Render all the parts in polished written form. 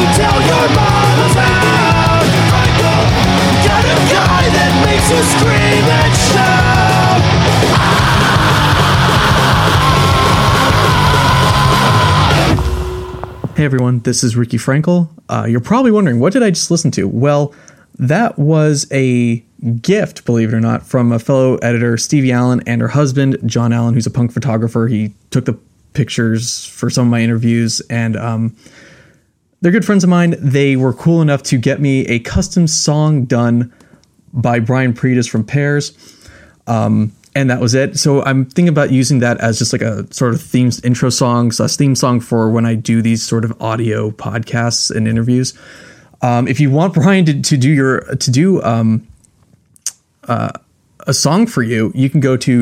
tell your mama's out. Got a guy that makes you scream and shout. Hey everyone, this is Ricky Frankel. You're probably wondering, what did I just listen to? Well, that was a gift, believe it or not, from a fellow editor, Stevie Allen, and her husband, John Allen, who's a punk photographer. He took the pictures for some of my interviews, and they're good friends of mine. They were cool enough to get me a custom song done by Brian Predis from Pears. And that was it. So I'm thinking about using that as just like a sort of themed intro song, / theme song for when I do these sort of audio podcasts and interviews. If you want Brian to do a song for you, you can go to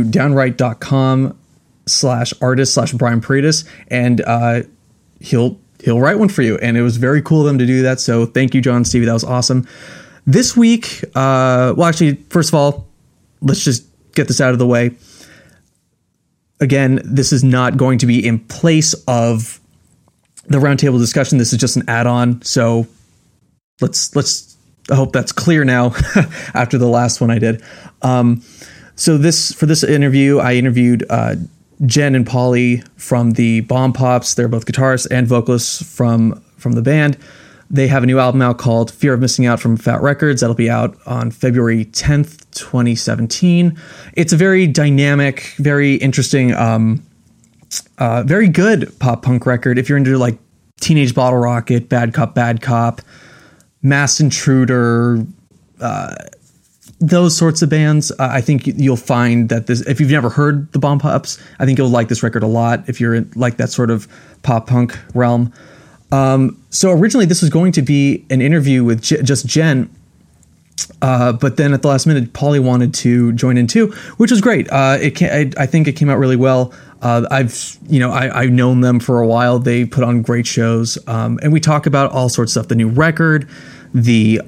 downright.com/artist/Brian Predis, and he'll write one for you. And it was very cool of them to do that. So thank you, John, Stevie. That was awesome. This week, well, actually, first of all, let's just get this out of the way. Again, this is not going to be in place of the roundtable discussion. This is just an add-on. So let's I hope that's clear now after the last one I did. So for this interview, I interviewed Jen and Polly from the Bomb Pops. They're both guitarists and vocalists from the band. They have a new album out called Fear of Missing Out from Fat Records. That'll be out on February 10th, 2017. It's a very dynamic, very interesting, very good pop punk record. If you're into like Teenage Bottle Rocket, Bad Cop, Masked Intruder, those sorts of bands, I think you'll find that this, if you've never heard the Bomb Pops, I think you'll like this record a lot if you're in like that sort of pop punk realm. So originally this was going to be an interview with just Jen, but then at the last minute, Polly wanted to join in too, which was great. I think it came out really well. I've known them for a while. They put on great shows, and we talk about all sorts of stuff. The new record, we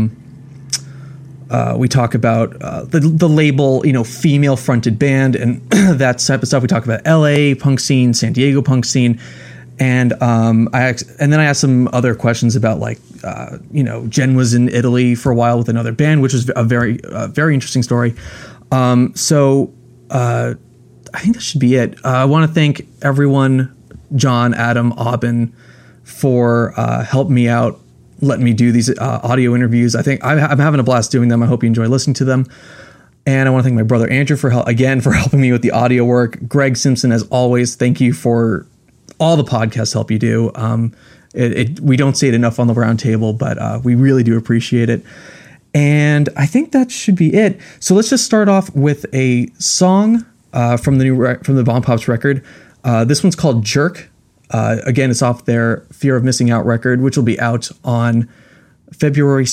talk about the label, female fronted band, and that type of stuff. We talk about LA punk scene, San Diego punk scene. And then I asked some other questions about Jen was in Italy for a while with another band, which was a very interesting story. So I think that should be it. I want to thank everyone, John, Adam, Aubin, for helping me out, letting me do these audio interviews. I think I'm having a blast doing them. I hope you enjoy listening to them. And I want to thank my brother Andrew for helping me with the audio work. Greg Simpson, as always, thank you for all the podcast help you do. We don't say it enough on the roundtable, but we really do appreciate it. And I think that should be it. So let's just start off with a song from the Bomb Pops record. This one's called Jerk. Again, it's off their Fear of Missing Out record, which will be out on February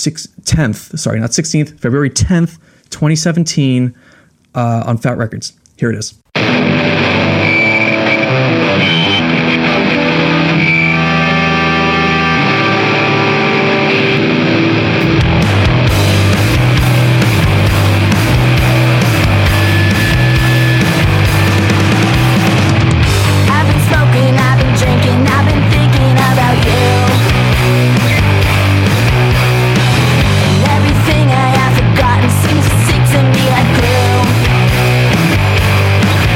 10th, 2017 on Fat Records. Here it is. Everything I have forgotten seems to stick to me like glue.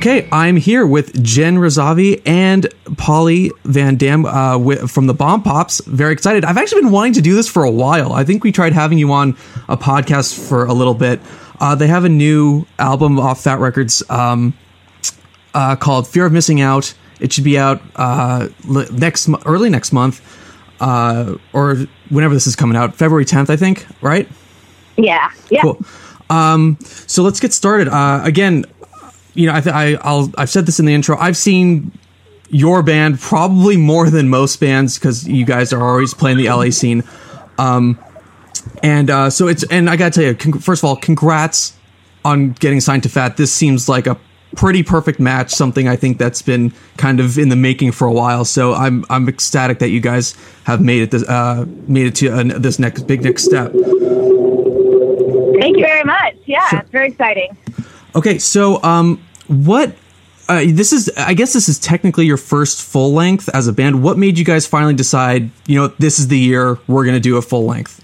Okay, I'm here with Jen Razavi and Polly Van Dam from the Bomb Pops. Very excited. I've actually been wanting to do this for a while. I think we tried having you on a podcast for a little bit. They have a new album off Fat Records called Fear of Missing Out. It should be out early next month, or whenever this is coming out, February 10th, I think, right? Yeah. Cool. So let's get started. Again, you know, I've said this in the intro. I've seen your band probably more than most bands because you guys are always playing the LA scene. So I gotta tell you, first of all, congrats on getting signed to Fat. This seems like a pretty perfect match. Something I think that's been kind of in the making for a while. So I'm ecstatic that you guys have made it to this next step. Thank you very much. Yeah, Sure. It's very exciting. Okay, so this is technically your first full length as a band. What made you guys finally decide, you know, this is the year we're going to do a full length?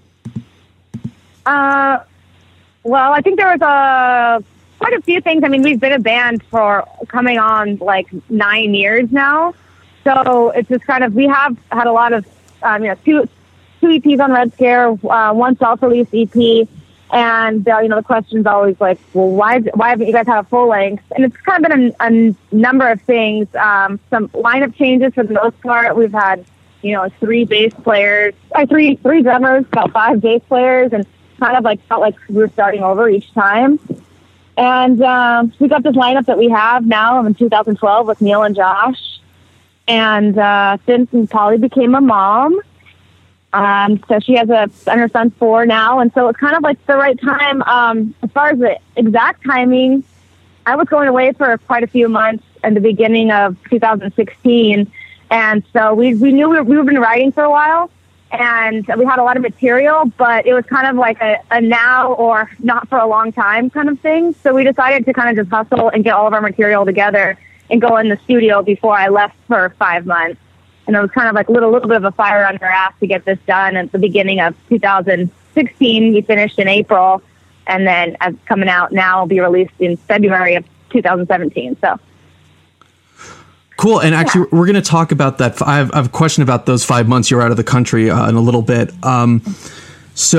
Well, I think there was quite a few things. I mean, we've been a band for coming on like 9 years now. So it's just kind of, we have had a lot of, two EPs on Red Scare, one self-release EP. And, the question's always like, well, why haven't you guys had a full length? And it's kind of been a number of things. Some lineup changes for the most part. We've had, three drummers, about 5 bass players, and kind of like felt like we were starting over each time. And we got this lineup that we have now in 2012 with Neil and Josh. And since Polly became a mom, so she has her son's 4 now, and so it's kind of like the right time. As far as the exact timing, I was going away for quite a few months in the beginning of 2016, and so we knew we were been writing for a while, and we had a lot of material, but it was kind of like a now or not for a long time kind of thing. So we decided to kind of just hustle and get all of our material together and go in the studio before I left for 5 months. And it was kind of like a little bit of a fire under our ass to get this done at the beginning of 2016. We finished in April, and then as coming out now, will be released in February of 2017. So cool. And actually, we're going to talk about that. I have a question about those 5 months you were out of the country in a little bit. It's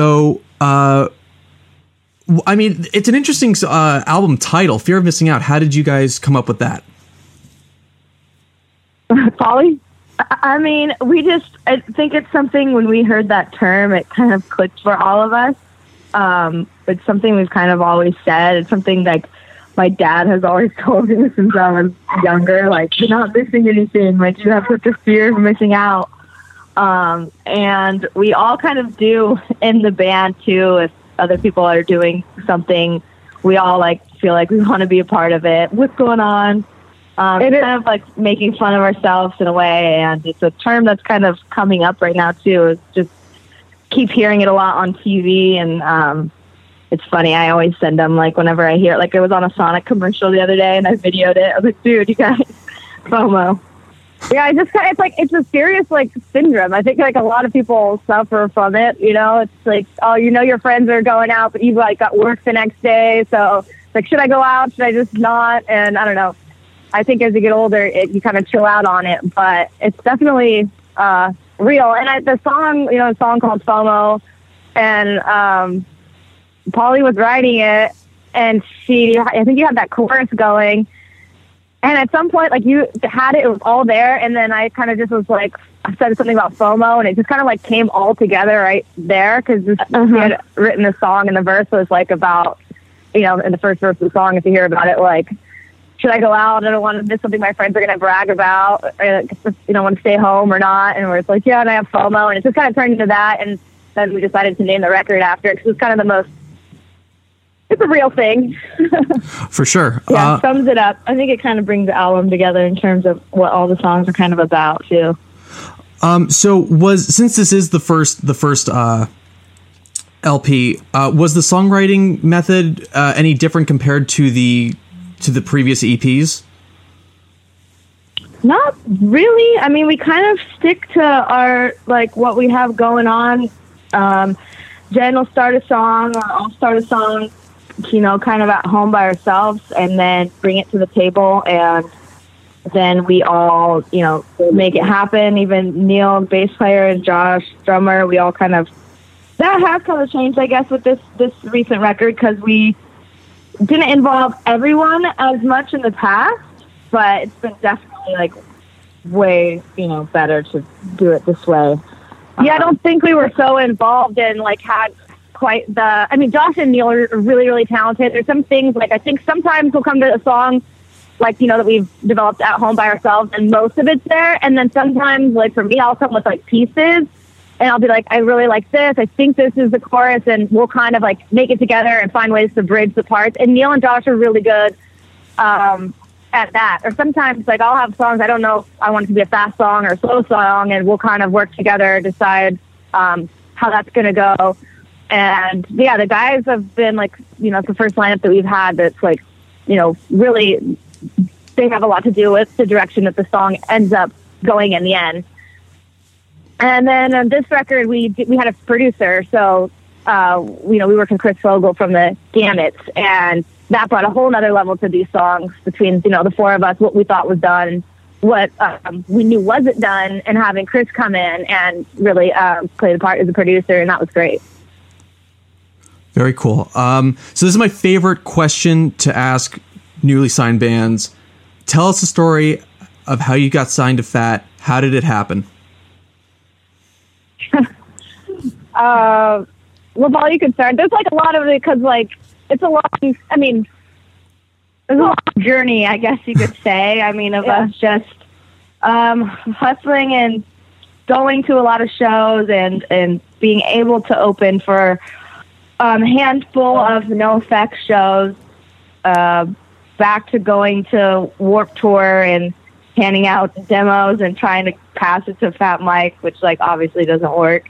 an interesting album title, Fear of Missing Out. How did you guys come up with that? Polly? I mean, I think it's something when we heard that term, it kind of clicked for all of us. It's something we've kind of always said. It's something like my dad has always told me since I was younger, like, you're not missing anything. Like, you have such a fear of missing out. And we all kind of do in the band too. If other people are doing something, we all feel like we want to be a part of it. What's going on? It's kind of like making fun of ourselves in a way, and it's a term that's kind of coming up right now too. It's just keep hearing it a lot on TV, and it's funny. I always send them whenever I hear it. I was on a Sonic commercial the other day, and I videoed it. I was like, dude, you guys, FOMO. Yeah, it's a serious syndrome. I think a lot of people suffer from it. It's like, oh, your friends are going out, but you've got work the next day, so should I go out? Should I just not? And I don't know. I think as you get older, you kind of chill out on it, but it's definitely real. And the song, a song called FOMO, and Polly was writing it, and I think you had that chorus going, and at some point, you had it was all there, and then I kind of just was I said something about FOMO, and it just kind of came all together right there, because she had written the song, and the verse was about, in the first verse of the song, if you hear about it, should I go out? I don't want to miss something my friends are going to brag about. Want to stay home or not? And we're just yeah, and I have FOMO. And it just kind of turned into that. And then we decided to name the record after it, because it's kind of it's a real thing. For sure. Yeah, sums it up. I think it kind of brings the album together in terms of what all the songs are kind of about too. Since this is the first LP, was the songwriting method any different compared to the previous EPs? Not really. I mean, we kind of stick to our what we have going on. Jen will start a song, or I'll start a song. kind of at home by ourselves, and then bring it to the table, and then we all, make it happen. Even Neil, bass player, and Josh, drummer, we all that has kind of changed, I guess, with this recent record, because we didn't involve everyone as much in the past, but it's been definitely way, better to do it this way. Yeah, I don't think we were so involved and had quite Josh and Neil are really, really talented. There's some things I think sometimes we'll come to a song that we've developed at home by ourselves, and most of it's there. And then sometimes for me, I'll come with pieces, and I'll be I really like this. I think this is the chorus, and we'll kind of make it together and find ways to bridge the parts. And Neil and Josh are really good at that. Or sometimes I'll have songs, I don't know if I want it to be a fast song or a slow song, and we'll kind of work together, decide how that's going to go. And yeah, the guys have been it's the first lineup that we've had that's really, they have a lot to do with the direction that the song ends up going in the end. And then on this record, we had a producer, so we worked with Chris Fogel from the Gamuts, and that brought a whole nother level to these songs between the four of us, what we thought was done, what we knew wasn't done, and having Chris come in and really play the part as a producer, and that was great. Very cool. So this is my favorite question to ask newly signed bands. Tell us the story of how you got signed to Fat. How did it happen? Well, Paul, you can start. There's a lot of it because it's a long. There's a long journey, I guess you could say. Of us just hustling and going to a lot of shows and being able to open for a handful of NoFX shows. Back to going to Warped Tour and handing out demos and trying to pass it to Fat Mike, which obviously doesn't work.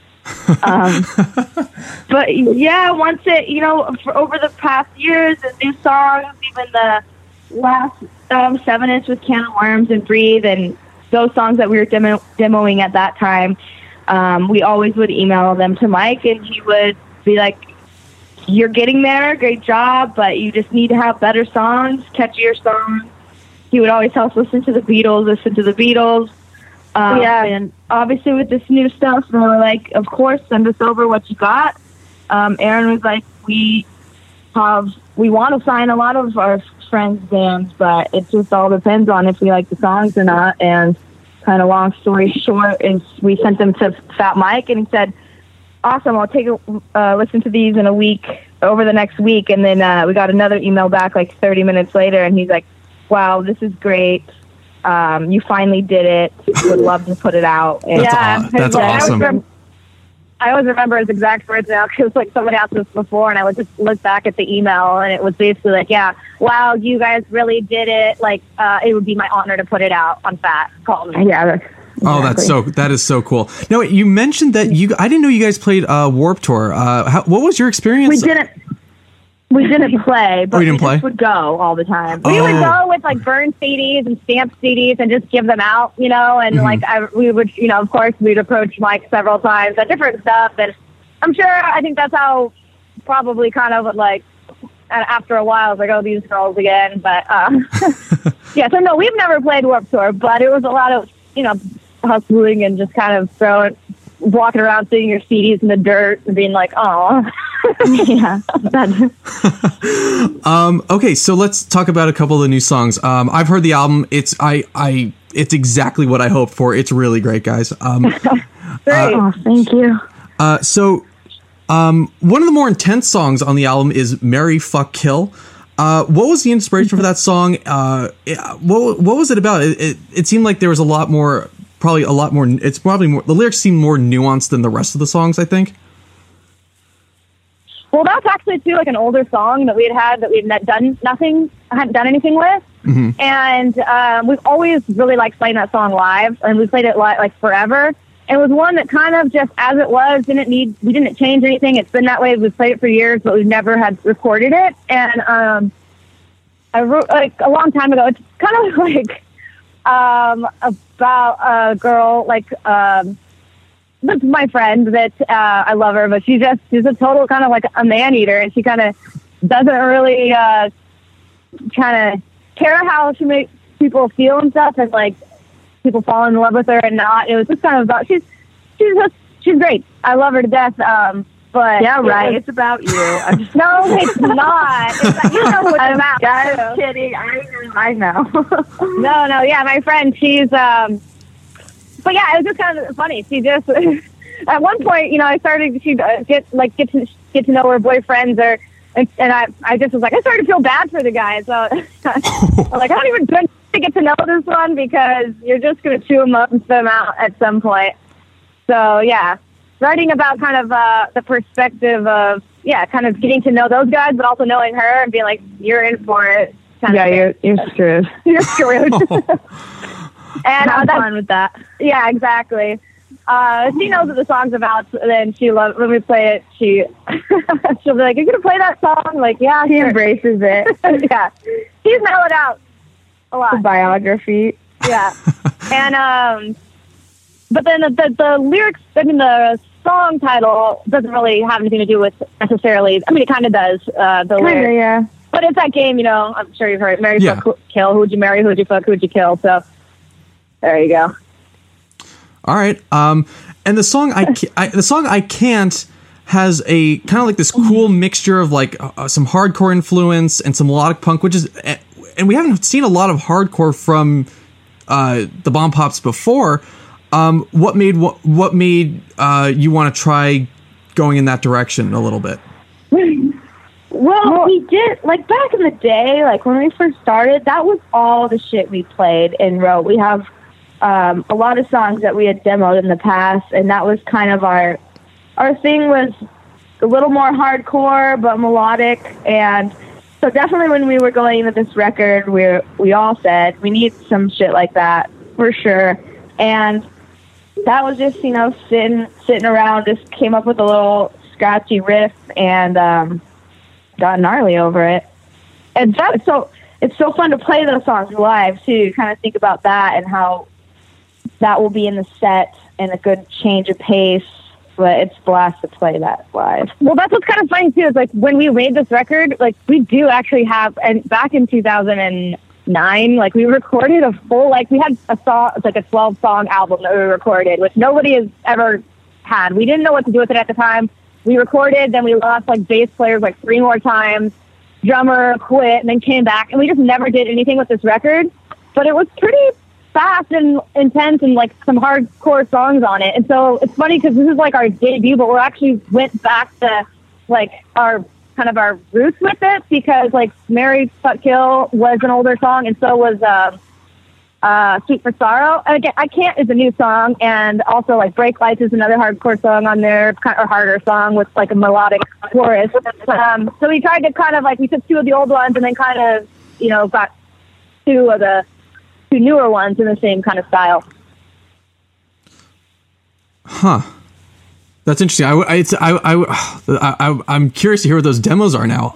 But yeah, once it, for over the past years, the new songs, even the last 7-inch with Can of Worms and Breathe, and those songs that we were demoing at that time, we always would email them to Mike, and he would be like, "You're getting there, great job, but you just need to have better songs, catchier songs." He would always tell us, listen to the Beatles. And obviously with this new stuff, they were like, of course, send us over what you got. Aaron was like, we want to sign a lot of our friends' bands, but it just all depends on if we like the songs or not. And kind of long story short is we sent them to Fat Mike, and he said, awesome, I'll take a listen to these in a week, over the next week. And then we got another email back 30 minutes later, and he's like, wow, this is great. You finally did it. Would love to put it out. And That's awesome. I always remember his exact words now, because somebody asked this before, and I would just look back at the email, and it was basically wow, you guys really did it. It would be my honor to put it out on Fat. Call me. Yeah. Exactly. That is so cool. Now, you mentioned that I didn't know you guys played Warped Tour. What was your experience? We didn't play, but we just would go all the time. We would go with burn CDs and stamp CDs and just give them out, and we would, of course, we'd approach Mike several times at different stuff, and I think that's how probably kind of after a while, it's oh, these girls again, but yeah. So no, we've never played Warped Tour, but it was a lot of hustling and just kind of walking around seeing your CDs in the dirt and being like, oh. Yeah. Okay, so let's talk about a couple of the new songs. I've heard the album. It's exactly what I hoped for. It's really great, guys. Great. Thank you. So one of the more intense songs on the album is Marry, Fuck, Kill. What was the inspiration for that song? What was it about? It seemed like there was a lot more. It's probably more. The lyrics seem more nuanced than the rest of the songs, I think. Well, that's actually too an older song that we hadn't done anything with, and we've always really liked playing that song live, and we played it forever. And it was one that kind of just as it was, we didn't change anything. It's been that way. We've played it for years, but we've never had recorded it. And I wrote a long time ago. It's kind of about a girl that's my friend that I love her, but she's a total kind of a man eater, and she kind of doesn't really kind of care how she makes people feel and stuff, and like people fall in love with her and not. It was just kind of about she's great. I love her to death. But yeah, right. It's about you. No, it's not. You know what it's about. I'm kidding. I know. No. Yeah, my friend. She's. But yeah, it was just kind of funny. She just at one point, you know, I started. She get to know her boyfriends or. And I just was like, I started to feel bad for the guy. So I'm like, I don't even to get to know this one because you're just going to chew him up and spit him out at some point. So, yeah, writing about kind of the perspective of, kind of getting to know those guys, but also knowing her and being like, you're in for it. You're screwed. You're screwed. And have fun with that. Yeah, exactly. She knows what the song's about, and she loves when we play it. She'll be like, "You're gonna play that song?" Like, yeah, she embraces it. Yeah, she's mellowed out a lot. The biography. Yeah, and but then the lyrics. I mean, the song title doesn't really have anything to do with necessarily. I mean, it kind of does. The lyrics, yeah. But it's that game, you know. I'm sure you've heard. Marry, fuck, kill. Who'd you marry? Who'd you fuck? Who'd you kill? So there you go. All right. And the song I Can't has a kind of like this cool mixture of like some hardcore influence and some melodic punk, which is, and we haven't seen a lot of hardcore from the Bomb Pops before. What made you want to try going in that direction a little bit? Well, we did, like, back in the day, like, when we first started, that was all the shit we played and wrote. We have a lot of songs that we had demoed in the past, and that was kind of our thing was a little more hardcore, but melodic. And so definitely when we were going into this record, we all said, we need some shit like that, for sure. And that was just, you know, sitting around, just came up with a little scratchy riff and got gnarly over it. And that's it's so fun to play those songs live too, kind of think about that and how that will be in the set and a good change of pace, but it's blast to play that live. Well, that's what's kind of funny too, is like when we made this record, like we do actually have, and back in 2009, like we recorded a full, like we had a song, it's like a 12-song album that we recorded, which nobody has ever had. We didn't know what to do with it at the time. We recorded, then we lost like bass players like 3 more times, drummer quit, and then came back, and we just never did anything with this record. But it was pretty fast and intense and like some hardcore songs on it. And so it's funny because this is like our debut, but we actually went back to like our kind of our roots with it, because like Marry, Fuck, Kill was an older song, and so was Sweet for Sorrow. And again, I Can't is a new song, and also like Brake Lights is another hardcore song on there, kind of harder song with like a melodic chorus. So we tried to kind of like, we took 2 of the old ones and then kind of, you know, got 2 of the 2 newer ones in the same kind of style. Huh. That's interesting. I'm curious to hear what those demos are now.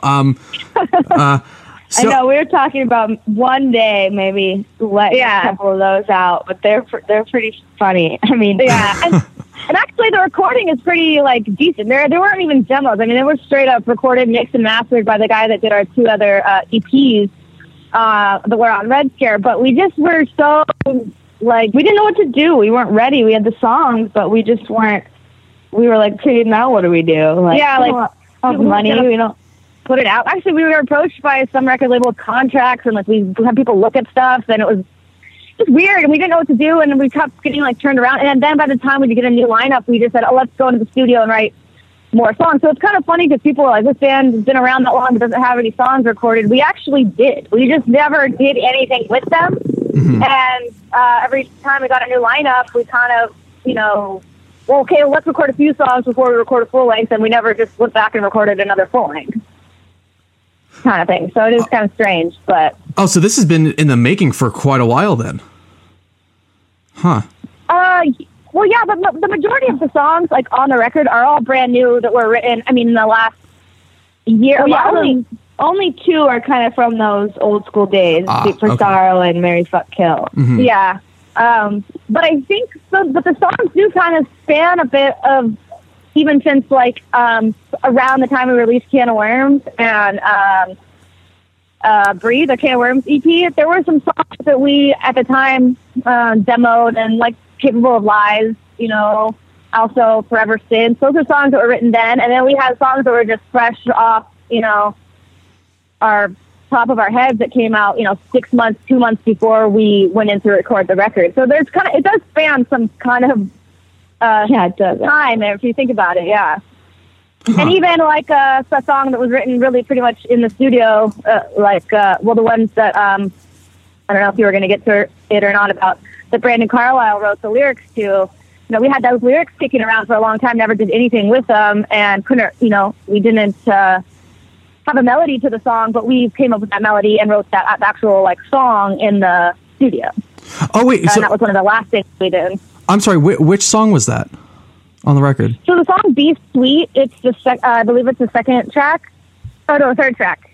I know we were talking about one day maybe letting a couple of those out, but they're pretty funny. I mean, yeah. And actually, the recording is pretty like decent. There weren't even demos. I mean, they were straight up recorded, mixed, and mastered by the guy that did our 2 other EPs that were on Red Scare. But we just were so like, we didn't know what to do. We weren't ready. We had the songs, but we just weren't. We were like, okay, now what do we do? Like, yeah, like money. We don't put it out. Actually, we were approached by some record label with contracts, and like we had people look at stuff, and it was just weird, and we didn't know what to do, and we kept getting like turned around. And then by the time we could get a new lineup, we just said, oh, let's go into the studio and write more songs. So it's kind of funny because people are like, this band has been around that long but doesn't have any songs recorded. We actually did. We just never did anything with them. Mm-hmm. And every time we got a new lineup, we kind of, you know, well, okay, let's record a few songs before we record a full length, and we never just went back and recorded another full length kind of thing. So it is kind of strange, but so this has been in the making for quite a while then, huh? Well, yeah, but the majority of the songs like on the record are all brand new that were written. I mean, in the last year. Well, yeah, only 2 are kind of from those old school days: Sweet for Sorrow and Marry, Fuck, Kill. Mm-hmm. Yeah. But I think but the songs do kind of span a bit of even since like around the time we released Can of Worms and Breathe, a Can of Worms EP, there were some songs that we at the time demoed, and like Capable of Lies, you know, also Forever Since. Those are songs that were written then, and then we had songs that were just fresh off, you know, our top of our heads that came out, you know, 6 months, 2 months before we went in to record the record. So there's kind of, it does span some kind of it does. time if you think about it, yeah. And even like a song that was written really pretty much in the studio, well, the ones that I don't know if you were going to get to it or not, about that Brandon Carlisle wrote the lyrics to. You know, we had those lyrics kicking around for a long time, never did anything with them, and couldn't, you know, we didn't have a melody to the song, but we came up with that melody and wrote that actual like song in the studio. Oh wait, and that was one of the last things we did. I'm sorry, which song was that on the record? So the song "Be Sweet," it's the I believe it's the second track. Oh no, third track.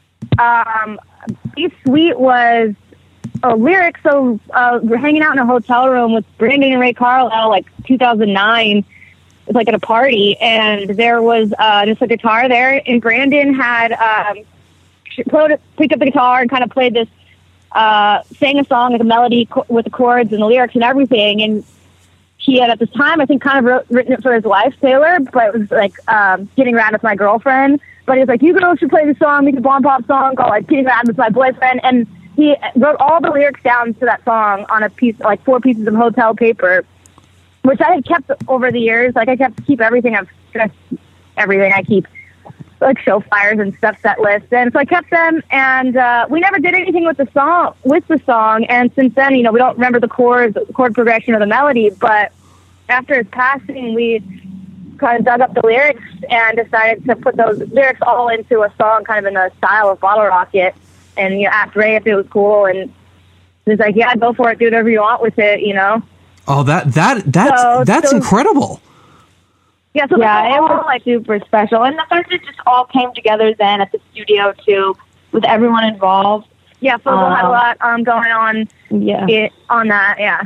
"Be Sweet" was a lyric. So we're hanging out in a hotel room with Brandon and Ray Carlisle, like 2009. It was like at a party, and there was just a guitar there, and Brandon had picked up the guitar and kind of played this, sang a song with a melody with the chords and the lyrics and everything. And he had at this time, I think, kind of written it for his wife, Taylor, but it was like Getting Rad with My Girlfriend. But he was like, you girls should play this song, make a bomb pop song called like Getting Rad with My Boyfriend. And he wrote all the lyrics down to that song on a piece, like 4 pieces of hotel paper, which I had kept over the years. Like I keep everything. Everything I keep, like show flyers and stuff, set lists, and so I kept them. And we never did anything with the song. And since then, you know, we don't remember the chord progression or the melody. But after his passing, we kind of dug up the lyrics and decided to put those lyrics all into a song, kind of in the style of Bottle Rocket. And you know, asked Ray if it was cool, and he's like, "Yeah, go for it. Do whatever you want with it." You know. Oh, that's incredible. Yeah, so it was like super special, and the fact that it just all came together then at the studio too, with everyone involved. Yeah, so we had a lot going on. Yeah, on that. Yeah.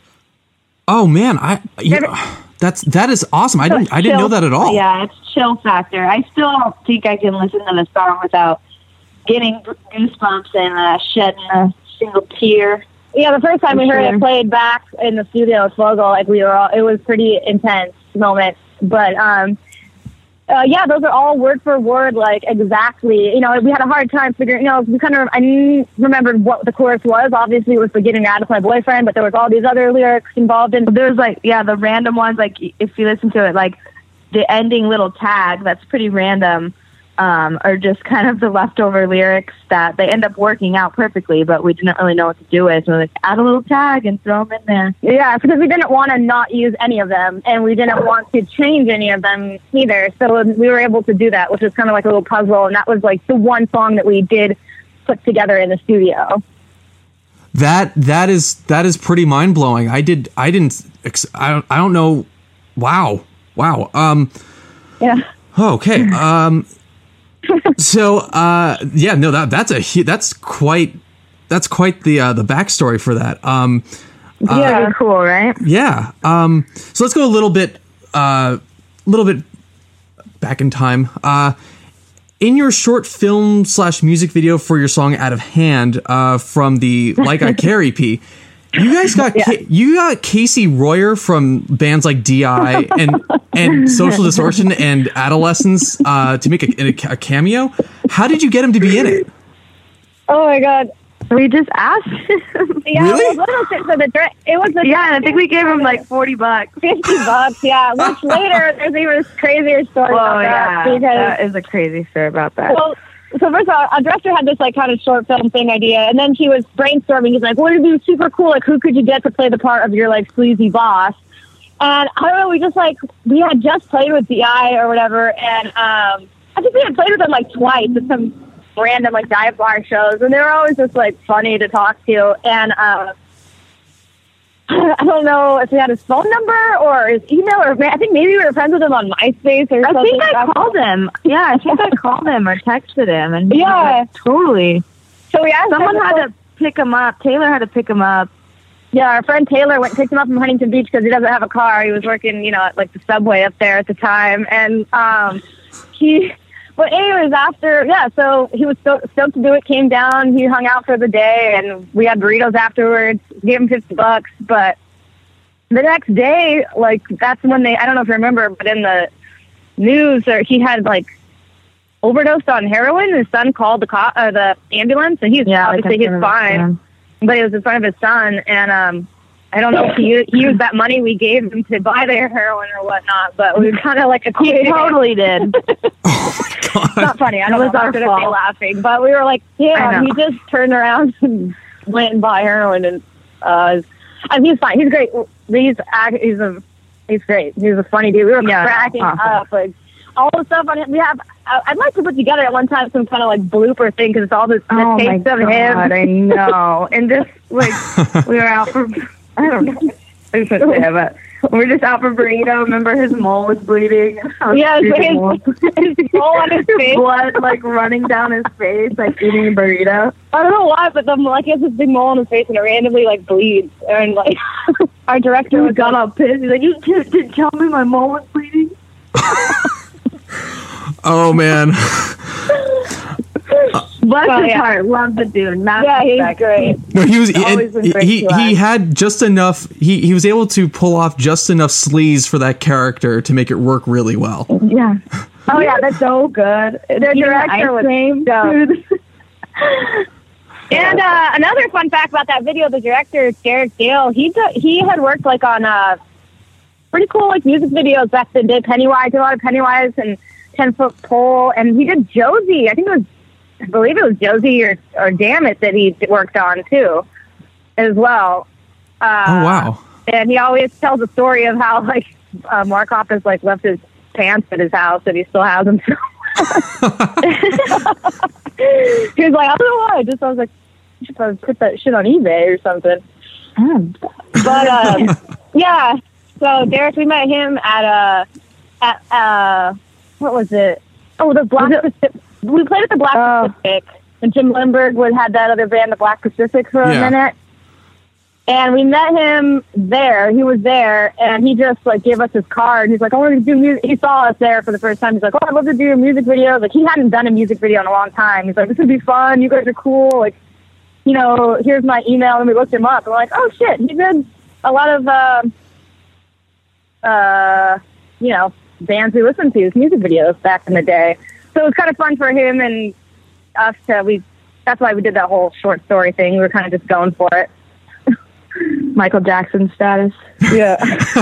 Oh man, that is awesome. I didn't know that at all. Yeah, it's chill factor. I still don't think I can listen to the song without getting goosebumps and shedding a single tear. Yeah, the first time we heard it played back in the studio at Fogo, like it was pretty intense moment. But yeah, those are all word for word, like exactly. You know, we had a hard time figuring. You know, I remembered what the chorus was. Obviously, it was for Getting Rad with My Boyfriend, but there was all these other lyrics involved. And there's like, the random ones. Like if you listen to it, like the ending little tag, that's pretty random. Are just kind of the leftover lyrics that they end up working out perfectly, but we didn't really know what to do with. So like, add a little tag and throw them in there. Yeah, because we didn't want to not use any of them, and we didn't want to change any of them either. So we were able to do that, which was kind of like a little puzzle, and that was like the one song that we did put together in the studio. That is pretty mind blowing. I don't know. Wow. Yeah. Okay. So that's quite the backstory for that. Yeah, cool, right? Yeah. So let's go a little bit back in time. In your short film / music video for your song "Out of Hand" from the Like I Care EP, you guys got you got Casey Royer from bands like DI and Social Distortion and Adolescence to make a cameo. How did you get him to be in it? Oh my God. We just asked him. Yeah, really? It was and I think we gave him like $40. $50, yeah. Which later there's even crazier story about that. Because that is a crazy story about that. Well, so first of all, our director had this like kind of short film thing idea, and then he was brainstorming. He's like, "What would be super cool? Like, who could you get to play the part of your like sleazy boss?" And I don't know. We had just played with DI or whatever, and I think we had played with them like twice at some random like dive bar shows, and they were always just like funny to talk to. And I don't know if we had his phone number or his email, or I think maybe we were friends with him on MySpace or something. I think I called him. Yeah, I think I called him or texted him. And yeah, totally. So we asked someone had to pick him up. Taylor had to pick him up Yeah, our friend Taylor went and picked him up from Huntington Beach because he doesn't have a car. He was working, at like the subway up there at the time, and But anyways, so he was stoked to do it. Came down, he hung out for the day, and we had burritos afterwards. Gave him $50, but the next day, like that's when I don't know if you remember, but in the news, he had like overdosed on heroin. His son called the ambulance, and he's fine. But it was in front of his son, and I don't know if he used that money we gave him to buy their heroin or whatnot, but we kind of like he totally did. Oh my God. It's not funny. I don't know if I should have been laughing, but we were like, yeah, he just turned around and went and bought heroin, and he's fine. He's great. He's great. He's a funny dude. We were cracking up, like all the stuff on him. I'd like to put together at one time some kind of like blooper thing because it's all the tapes of him. I know. And just like we were out for, I don't know. I shouldn't say that, but we were just out for burrito. Remember, his mole was bleeding. Yeah, his mole on his face, blood like running down his face, like eating a burrito. I don't know why, but he has this big mole on his face, and it randomly like bleeds. And like our director got all pissed. He's like, "You didn't tell me my mole was bleeding." Oh man. Bless his heart. Love the dude. Yeah, he's great. No, he had just enough. He was able to pull off just enough sleaze for that character to make it work really well. Yeah. Oh yeah, that's so good. The director was dope. And another fun fact about that video, the director Derek Gale, he had worked like on pretty cool like music videos back in the day. Pennywise, did a lot of Pennywise and 10-Foot Pole, and he did Josie. I believe it was Josie or Damn It that he worked on too, as well. Oh wow! And he always tells a story of how like Mark Hoppus like left his pants at his house and he still has them. He was like, I don't know why. I was like, you should probably put that shit on eBay or something. But yeah. So Derek, we met him at what was it? Oh, the Black Pacific. We played at the Black Pacific, and Jim Lindbergh had that other band, the Black Pacific, for a minute. And we met him there. He was there, and he just like gave us his card. He's like, I want to do music. He saw us there for the first time. He's like, oh, I'd love to do a music video. Like, he hadn't done a music video in a long time. He's like, this would be fun. You guys are cool. Like, here's my email. And we looked him up. And we're like, oh shit, he did a lot of bands we listened to, music videos back in the day. So it was kind of fun for him and us that's why we did that whole short story thing. We were kind of just going for it. Michael Jackson status. Yeah.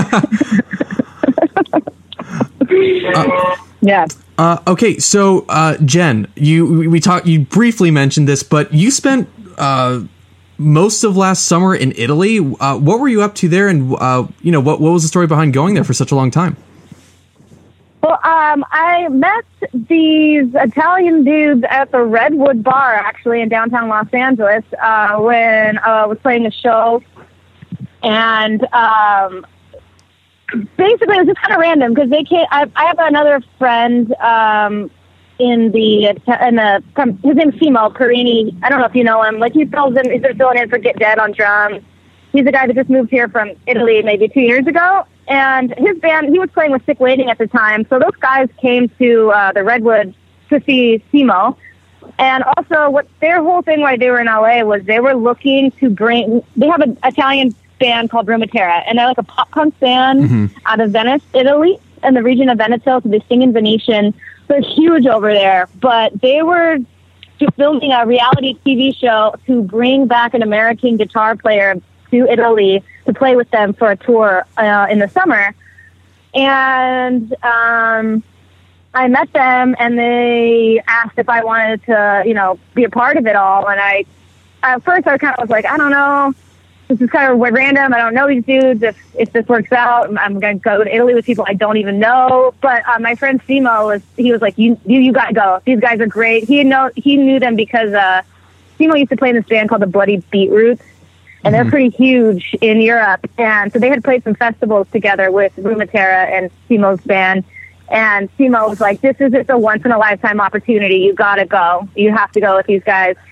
Yeah. Okay, so Jen, you briefly mentioned this, but you spent most of last summer in Italy. What were you up to there, and what was the story behind going there for such a long time? Well, I met these Italian dudes at the Redwood Bar, actually, in downtown Los Angeles, when I was playing a show. And basically, it was just kind of random, because they came. I have another friend his name's Simo Perini. I don't know if you know him. Like, he's been filling in for Get Dead on drums. He's a guy that just moved here from Italy maybe 2 years ago. And his band, he was playing with Sick Waiting at the time. So those guys came to the Redwood to see Simo. And also, what their whole thing while they were in LA was they were looking to they have an Italian band called Rumatera. And they're like a pop punk band out of Venice, Italy, in the region of Veneto. So they sing in Venetian. They're huge over there. But they were filming a reality TV show to bring back an American guitar player to Italy to play with them for a tour in the summer. And I met them, and they asked if I wanted to, be a part of it all. And at first I kind of was like, I don't know. This is kind of random. I don't know these dudes. If this works out, I'm going to go to Italy with people I don't even know. But my friend Simo was like, you got to go. These guys are great. He knew them because Simo used to play in this band called the Bloody Beetroots. And they're pretty huge in Europe. And so they had played some festivals together with Rumatera and Simo's band. And Simo was like, this is just a once-in-a-lifetime opportunity. You got to go. You have to go with these guys.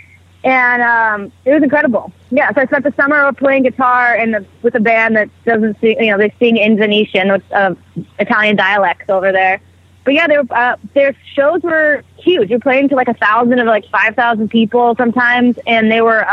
And it was incredible. Yeah, so I spent the summer playing guitar with a band that doesn't sing, they sing in Venetian, with Italian dialects over there. But yeah, their shows were huge. You're playing to like 1,000 or like 5,000 people sometimes, and they were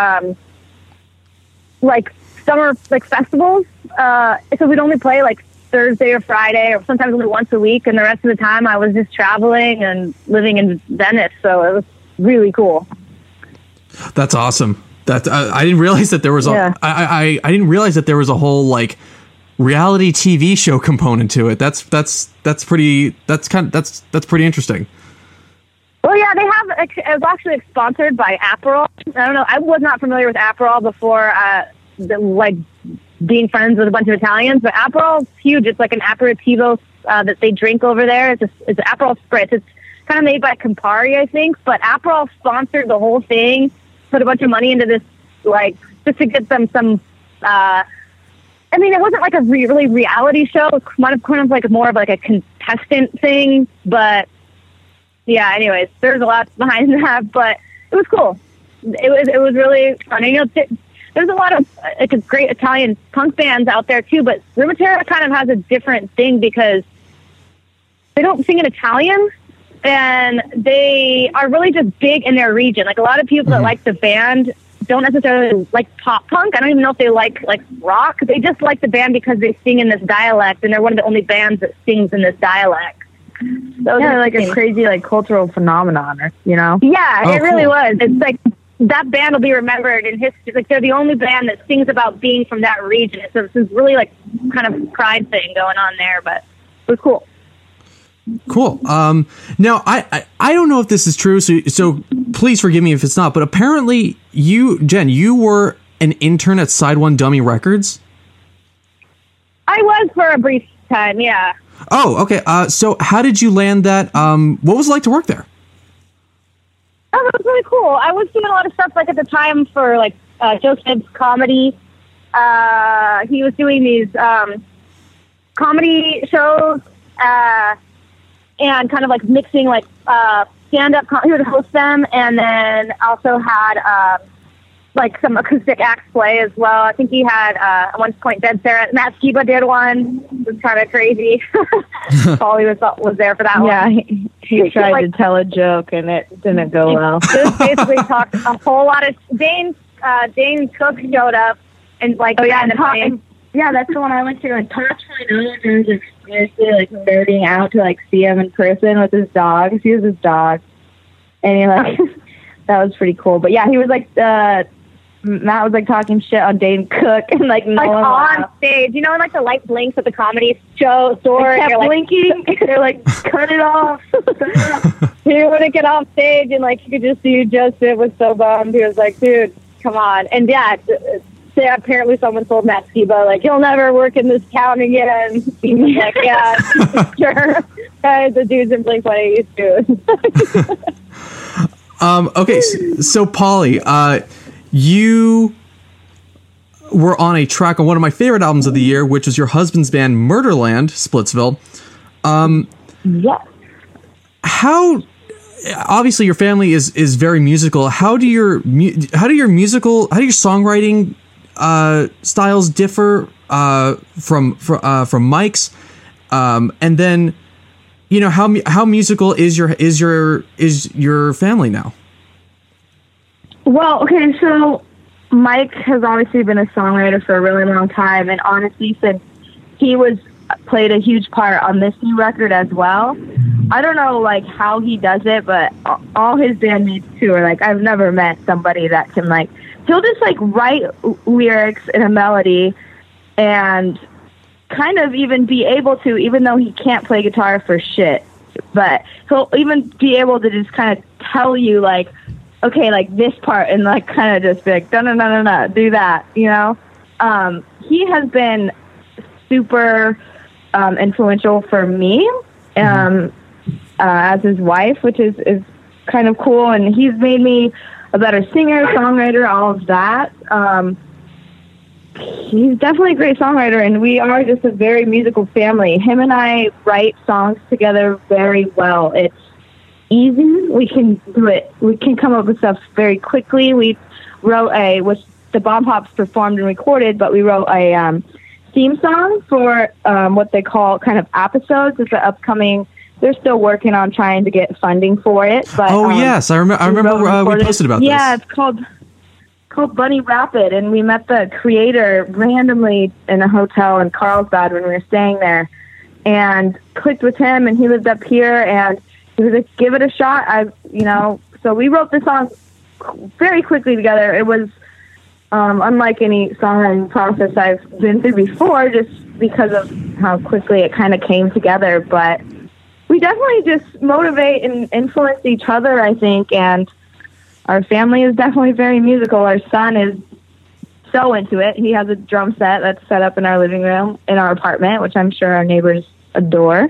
like summer like festivals. So we'd only play like Thursday or Friday, or sometimes only once a week, and the rest of the time I was just traveling and living in Venice. So it was really cool. That's awesome. I didn't realize that there was I didn't realize that there was a whole like reality TV show component to it. That's pretty interesting. Well, yeah, they have. It was actually sponsored by Aperol. I don't know. I was not familiar with Aperol before, like being friends with a bunch of Italians. But Aperol's huge. It's like an aperitivo that they drink over there. It's Aperol Spritz. It's kind of made by Campari, I think. But Aperol sponsored the whole thing. Put a bunch of money into this, like, just to get them some. I mean, it wasn't like a really reality show. It was kind of like more of like a contestant thing. But yeah, anyways, there's a lot behind that, but it was cool. It was really fun. And, there's a lot of like great Italian punk bands out there too, but Rubaterra kind of has a different thing because they don't sing in Italian, and they are really just big in their region. Like a lot of people that like the band don't necessarily like pop punk. I don't even know if they like rock. They just like the band because they sing in this dialect, and they're one of the only bands that sings in this dialect. So yeah, like a crazy like cultural phenomenon, Yeah, it really was. It's like that band will be remembered in history. Like they're the only band that sings about being from that region. So it's really like kind of pride thing going on there, but it was cool. Cool. Now I don't know if this is true, so please forgive me if it's not, but apparently Jen, you were an intern at Side One Dummy Records? I was for a brief time, yeah. Oh, okay. So how did you land that? What was it like to work there? Oh, it was really cool. I was doing a lot of stuff like at the time for like Joe Gibbs comedy. He was doing these comedy shows and kind of like mixing like stand-up. He would host them, and then also had like some acoustic acts play as well. I think he had at one point Dead Sarah. Matt Skiba did one. It was kind of crazy. Paulie was there for that one. Yeah, he tried to tell a joke and it didn't go well. Just basically talked a whole lot of Dane Cook showed up and like yeah, that's the one I went to, and talked for an hour and was seriously like nerding out to like see him in person with his dog. He was his dog, and he like that was pretty cool. But yeah, he was like Matt was like talking shit on Dane Cook and like on stage, and like the light blinks at the comedy show store. They kept blinking. They're like, cut it off. He wouldn't get off stage, and like you could just see Joseph was so bummed. He was like, "Dude, come on!" And yeah, apparently someone told Matt Skiba like, "You'll never work in this town again." He was like, "Yeah, sure." The dudes in Blink-182. Okay, so Polly, you were on a track on one of my favorite albums of the year, which was your husband's band Murderland, Splitsville. Yes. How obviously your family is very musical. How do your songwriting styles differ from Mike's? And then how musical is your family now? Well, okay, so Mike has obviously been a songwriter for a really long time, and honestly, since he played a huge part on this new record as well. I don't know like how he does it, but all his bandmates too are like, I've never met somebody that can like, he'll just like write lyrics in a melody and kind of even be able to, even though he can't play guitar for shit, but he'll even be able to just kind of tell you like, okay, like this part, and like kind of just be like, no, do that, He has been super influential for me as his wife, which is kind of cool, and he's made me a better singer, songwriter, all of that. He's definitely a great songwriter, and we are just a very musical family. Him and I write songs together very well. It's easy. We can do it. We can come up with stuff very quickly. We wrote which the Bomb Pops performed and recorded, but we wrote a theme song for what they call kind of episodes. It's an upcoming. They're still working on trying to get funding for it. But yes, I remember we posted about this. Yeah, it's called Bunny Rapid, and we met the creator randomly in a hotel in Carlsbad when we were staying there, and clicked with him. And he lived up here, and he was like, "Give it a shot." So we wrote the song very quickly together. It was unlike any songwriting process I've been through before, just because of how quickly it kind of came together. But we definitely just motivate and influence each other, I think, and our family is definitely very musical. Our son is so into it. He has a drum set that's set up in our living room in our apartment, which I'm sure our neighbors adore.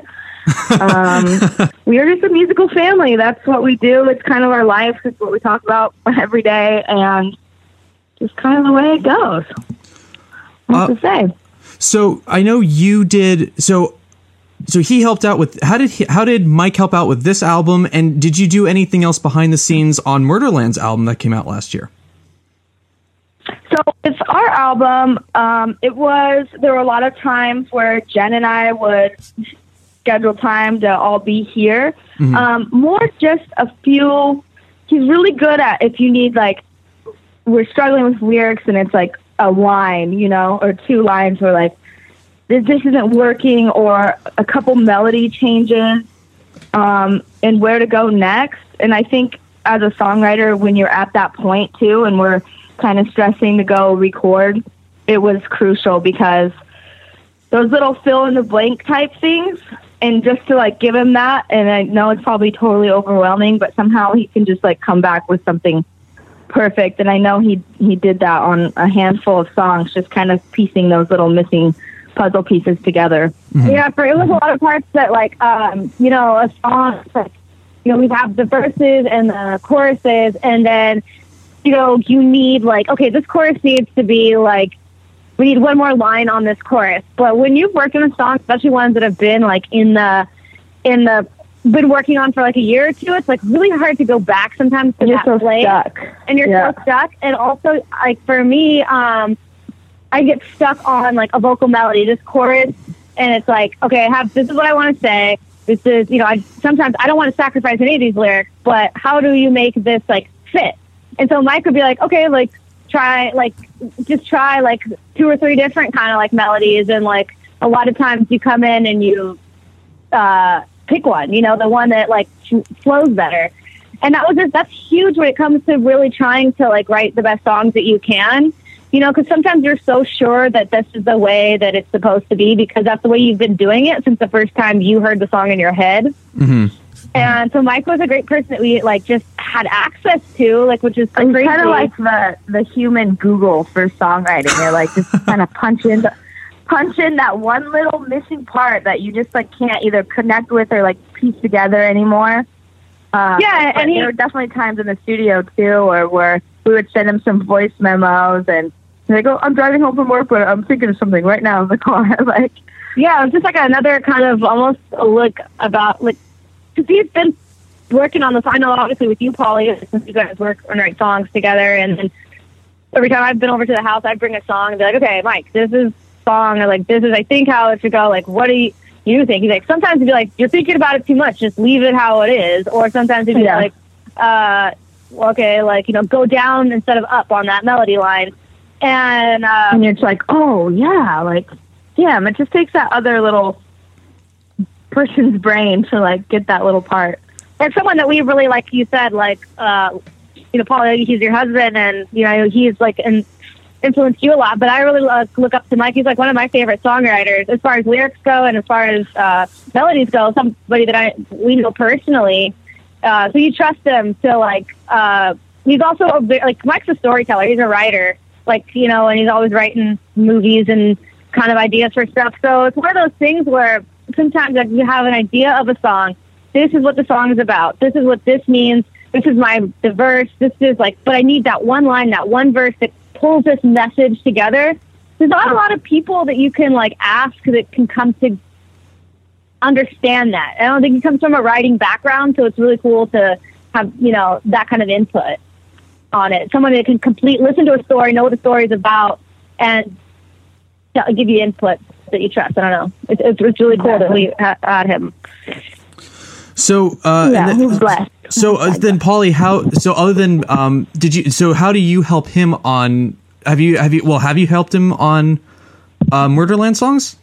We are just a musical family. That's what we do. It's kind of our life. It's what we talk about every day, and just kind of the way it goes. What to say? So I know you did. So he helped out with. How did Mike help out with this album? And did you do anything else behind the scenes on Murderland's album that came out last year? So it's our album. There were a lot of times where Jen and I would schedule time to all be here. Mm-hmm. More just a few. He's really good at if you need we're struggling with lyrics and it's like a line, or two lines where like this isn't working, or a couple melody changes, and where to go next. And I think as a songwriter, when you're at that point too, and we're kind of stressing to go record, it was crucial because those little fill in the blank type things, and just to give him that, and I know it's probably totally overwhelming, but somehow he can just come back with something perfect. And I know he did that on a handful of songs, just kind of piecing those little missing puzzle pieces together. Mm-hmm. Yeah, it was a lot of parts that a song, we have the verses and the choruses, and then you need okay, this chorus needs to be we need one more line on this chorus. But when you've worked on a song, especially ones that have been been working on for a year or two, it's really hard to go back sometimes to that place. And you're so stuck. And also for me, I get stuck on a vocal melody, this chorus, and it's okay, this is what I want to say. This is, sometimes I don't want to sacrifice any of these lyrics, but how do you make this fit? And so Mike would be okay, try 2 or 3 different kind of melodies, and a lot of times you come in and you pick one, the one that flows better. And that's huge when it comes to really trying to write the best songs that you can, because sometimes you're so sure that this is the way that it's supposed to be because that's the way you've been doing it since the first time you heard the song in your head. Mm-hmm. And so Mike was a great person that we just had access to, which is crazy. Kind of like the human Google for songwriting. You're just kind of punch in that one little missing part that you just can't either connect with or piece together anymore. And there were definitely times in the studio too, where we would send him some voice memos, and he's like, "Oh, I'm driving home from work, but I'm thinking of something right now in the car." Yeah, it was just another kind of almost a look about because he's been working on this. I know obviously with you, Polly, since you guys work and write songs together, and then every time I've been over to the house, I'd bring a song and be "Okay, Mike, this is song," or this is I think how it should go. What do you think? He's sometimes he'd be "You're thinking about it too much. Just leave it how it is." Or sometimes he'd be okay, go down instead of up on that melody line. And you're just oh yeah, damn, it just takes that other little person's brain to get that little part. Or someone that we really you said, Paul, he's your husband, and he's influenced you a lot. But I really look up to Mike. He's one of my favorite songwriters as far as lyrics go, and as far as melodies go. Somebody that we know personally. So you trust him to he's also Mike's a storyteller. He's a writer, and he's always writing movies and kind of ideas for stuff. So it's one of those things where sometimes you have an idea of a song. This is what the song is about. This is what this means. This is the verse. This is but I need that one line, that one verse that pulls this message together. There's not a lot of people that you can ask that can come to understand that. I don't think he comes from a writing background, so it's really cool to have, that kind of input on it. Someone that can listen to a story, know what the story is about, and give you input that you trust. I don't know. It's really cool that we had him. So he's blessed. So then, Polly, how do you help him on? Have you helped him on Murderland songs?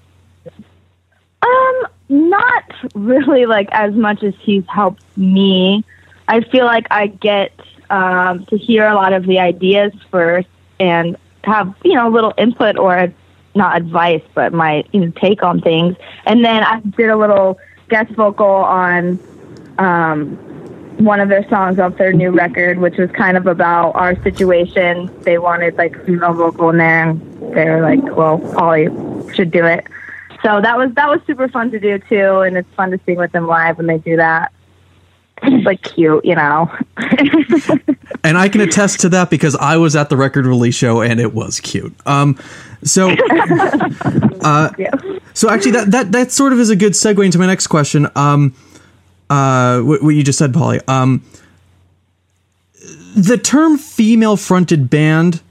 Not really like as much as he's helped me. I feel like I get to hear a lot of the ideas first and have, a little input or not advice, but my take on things. And then I did a little guest vocal on one of their songs off their new record, which was kind of about our situation. They wanted like female vocal in there, and they were like, well, Polly should do it. So that was super fun to do too, and it's fun to sing with them live when they do that. It's like cute, And I can attest to that because I was at the record release show and it was cute. So actually that sort of is a good segue into my next question. What you just said, Polly. The term female fronted band,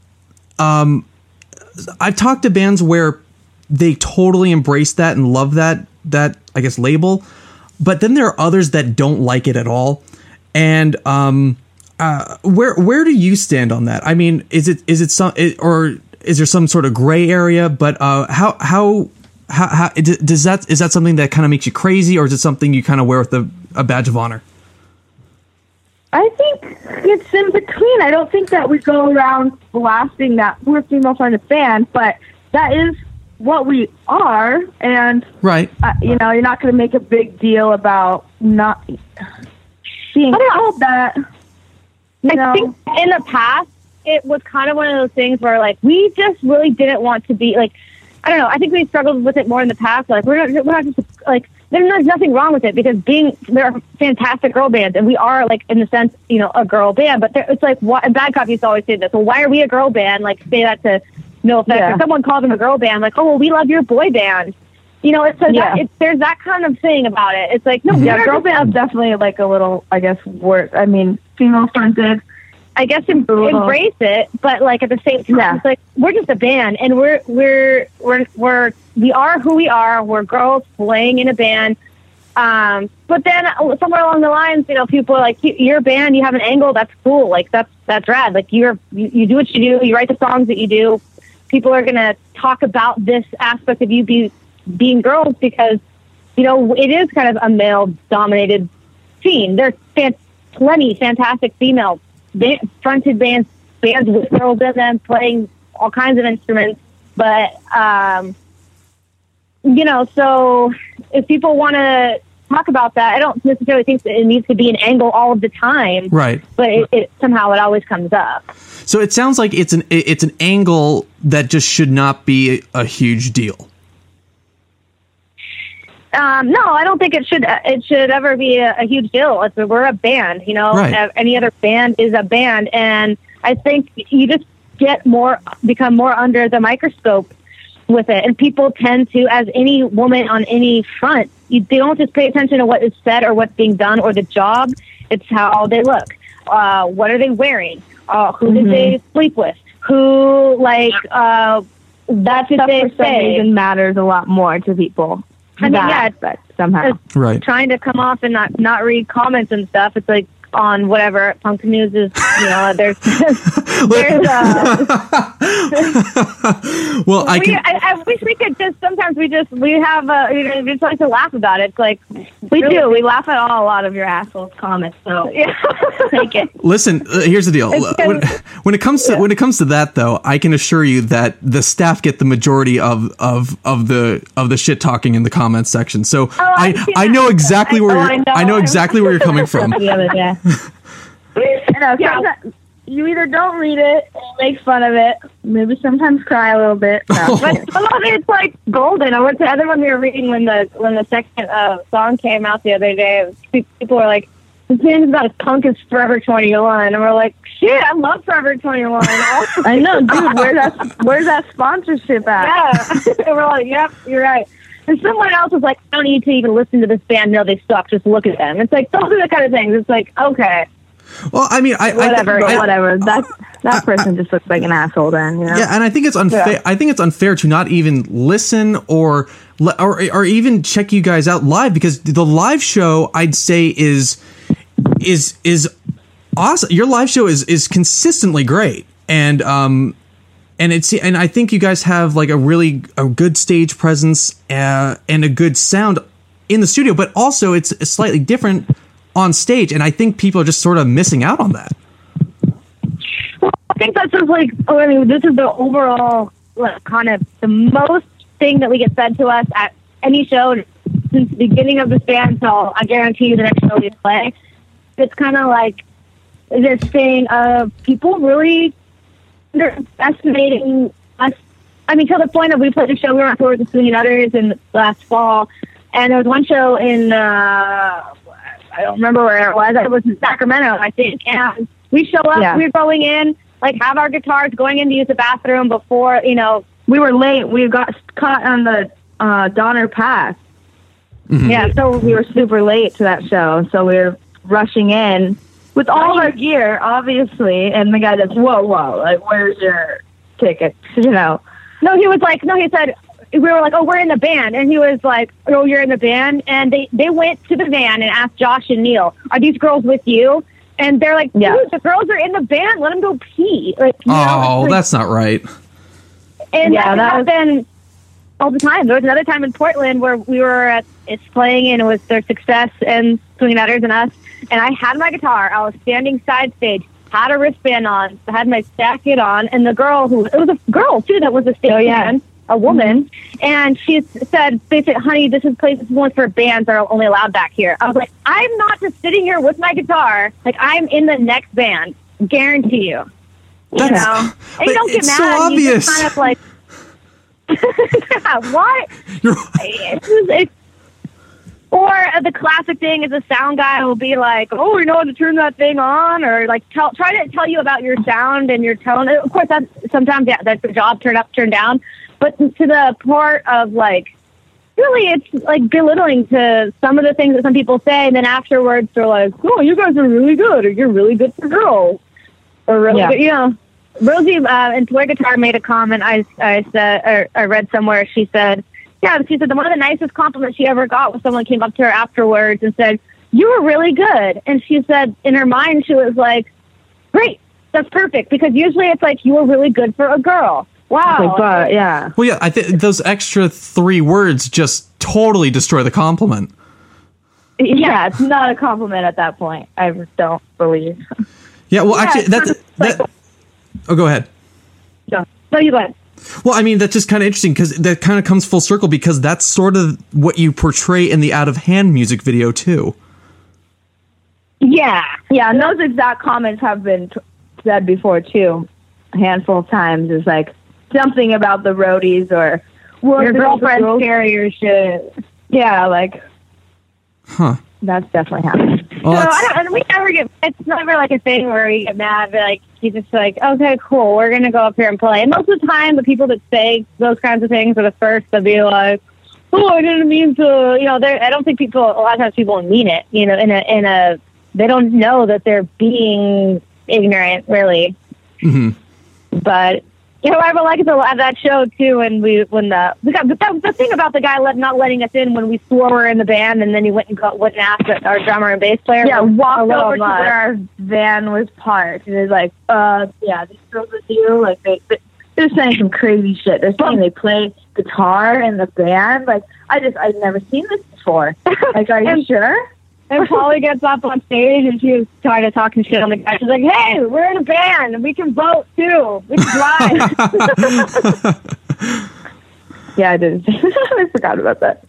I've talked to bands where they totally embrace that and love that I guess label, but then there are others that don't like it at all. And where do you stand on that? I mean, is there some sort of gray area? But how is that something that kind of makes you crazy, or is it something you kind of wear with a badge of honor? I think it's in between. I don't think that we go around blasting that we're female fronted band, but that is what we are, and right. You're not going to make a big deal about not being called that. I think in the past it was kind of one of those things where like we just really didn't want to be like, I don't know. I think we struggled with it more in the past. Like we're not just like there's nothing wrong with it because there are fantastic girl bands and we are like in the sense a girl band, but it's like what and Bad Cop used to always say this. Well, why are we a girl band? Like say that to no effect. Yeah. If someone called them a girl band, like, oh, well, we love your boy band. There's that kind of thing about it. It's like, no, girl band's definitely like a little, I guess, female fronted. I guess embrace it, but like at the same time, it's like we're just a band, and we are who we are. We're girls playing in a band. But then somewhere along the lines, people are like, you're a band, you have an angle, that's cool. Like that's rad. Like you do what you do, you write the songs that you do. People are going to talk about this aspect of you being girls because, it is kind of a male-dominated scene. There's plenty fantastic female fronted bands with girls in them playing all kinds of instruments. But, so if people want to talk about that, I don't necessarily think that it needs to be an angle all of the time. Right. But it somehow it always comes up. So it sounds like it's an angle that just should not be a huge deal. No, I don't think it should ever be a huge deal. We're a band, Right. Any other band is a band. And I think you just become more under the microscope with it. And people tend to, as any woman on any front, they don't just pay attention to what is said or what's being done or the job. It's how they look. What are they wearing? Who did they sleep with? Who, that stuff for some reason matters a lot more to people. Somehow. Right. Trying to come off and not read comments and stuff. It's like on whatever Punk News is, there's well, I wish we could sometimes we just like to laugh about it. It's like we laugh at a lot of your assholes comments, so take it. Listen, here's the deal. When it comes to that though, I can assure you that the staff get the majority of the shit talking in the comments section. So I know exactly I know exactly where you're coming from. The other day. You either don't read it and make fun of it, maybe sometimes cry a little bit. No. But some of it's like golden. I went to the other one we were reading when the second song came out the other day. People were like, "This band is about as punk as Forever 21," and we're like, "Shit, I love Forever 21." I know, dude. Where's that sponsorship at? Yeah, and we're like, "Yep, you're right." And someone else was like, I don't need to even listen to this band. No, they suck. Just look at them. It's like, those are the kind of things. It's like, okay. Well, I mean, whatever. That person just looks like an asshole then, you know? Yeah, and I think it's unfair. Yeah. I think it's unfair to not even listen or even check you guys out live, because the live show, I'd say, is awesome. Your live show is consistently great, and I think you guys have like a good stage presence and a good sound in the studio, but also it's slightly different on stage, and I think people are just sort of missing out on that. Well, I think that's just like, I mean, this is the overall, like, kind of the most thing that we get said to us at any show since the beginning of this band till I guarantee you the next show we play. It's kind of like this thing of people really underestimating us. I mean, to the point of we played a show, we were on tour with the Swinging Utters in last fall, and there was one show in, I don't remember where it was in Sacramento, I think, and we show up, we were going in, like, have our guitars, going in to use the bathroom before, you know. We were late. We got caught on the Donner Pass. Mm-hmm. Yeah, so we were super late to that show. So we were rushing in with all our gear, obviously. And the guy that's, whoa, like, where's your tickets? You know? He said, we were like, oh, we're in the band. And he was like, oh, you're in the band? And they went to the van and asked Josh and Neil, are these girls with you? And they're like, dude, the girls are in the band. Let them go pee. Like, you know, like, that's not right. And that happened all the time. There was another time in Portland where we were at It's Playing, and it was their Success and Swinging Utters and us. And I had my guitar. I was standing side stage, had a wristband on, had my jacket on, and the girl it was a girl too that was a stage band, a woman, and they said, honey, this place is one for bands that are only allowed back here. I was like, I'm not just sitting here with my guitar. Like, I'm in the next band. Guarantee you. You know? And you don't get mad. So obvious. You just kind of like, what? Or the classic thing is a sound guy will be like, oh, you know how to turn that thing on? Or like try to tell you about your sound and your tone. Of course, sometimes that's the job, turn down. But to the part of like, really, it's like belittling to some of the things that some people say. And then afterwards they're like, oh, you guys are really good, or you're really good for girls. Or really good, you know. Rosie in Toy Guitar made a comment I said, or I read somewhere. She said one of the nicest compliments she ever got was someone came up to her afterwards and said, you were really good. And she said in her mind, she was like, great, that's perfect. Because usually it's like, you were really good for a girl. Wow. Like, yeah. Well, yeah, I think those extra 3 words just totally destroy the compliment. Yeah, it's not a compliment at that point. I don't believe. Yeah, well, actually, oh, go ahead. No, you go ahead. Well, I mean, that's just kind of interesting because that kind of comes full circle, because that's sort of what you portray in the Out of Hand music video, too. Yeah, and those exact comments have been said before, too, a handful of times. It's like something about the roadies or your girlfriend's scary or shit. Yeah, like, that's definitely happened. Well, and we never it's never like a thing where we get mad, but like, you just like, okay, cool, we're going to go up here and play. And most of the time, the people that say those kinds of things are the first to be like, oh, I didn't mean to, you know, I don't think a lot of times people mean it, you know, they don't know that they're being ignorant, really. Mm-hmm. But, you know, I would like it at that show too, when the thing about the guy not letting us in when we swore we were in the band, and then he went and asked our drummer and bass player. Yeah, walked over to where our van was parked, and he's like, these girls with you, like they're saying some crazy shit. They're saying they play guitar in the band. Like, I'd never seen this before. Like, are you sure? And Polly gets up on stage and she was trying to talk shit on the guy. She's like, hey, we're in a band and we can vote too. We can drive. Yeah, I did. I forgot about that.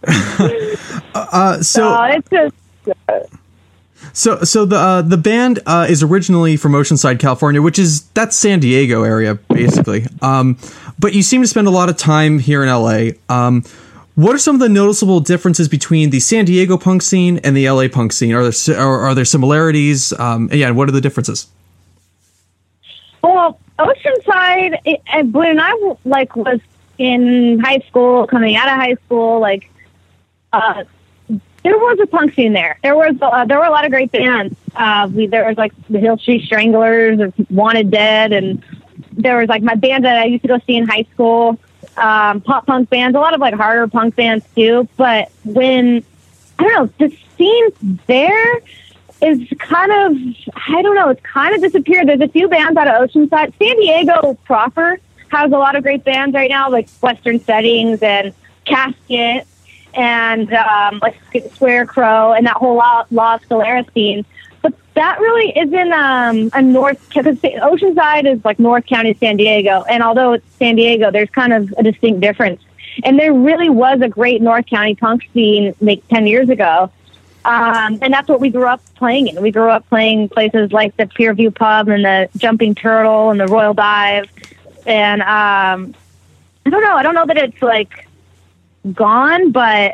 So the band is originally from Oceanside, California, that's San Diego area, basically. But you seem to spend a lot of time here in LA. What are some of the noticeable differences between the San Diego punk scene and the LA punk scene? Are there similarities? And what are the differences? Well, Oceanside, when I was in high school, coming out of high school, like there was a punk scene there. There were a lot of great bands. There was like the Hill Street Stranglers, or Wanted Dead, and there was like my band that I used to go see in high school. Pop punk bands, a lot of like harder punk bands too. But when I don't know, the scene there is kind of it's kind of disappeared. There's a few bands out of Oceanside. San Diego proper has a lot of great bands right now, like Western Settings and Casket and like Square Crow and that whole La Scalera scene. But that really isn't a north, because Oceanside is like North County San Diego, and although it's San Diego, there's kind of a distinct difference. And there really was a great North County punk scene like 10 years ago. And that's what we grew up playing in. We grew up playing places like the Pier View Pub and the Jumping Turtle and the Royal Dive. And I don't know that it's like gone, but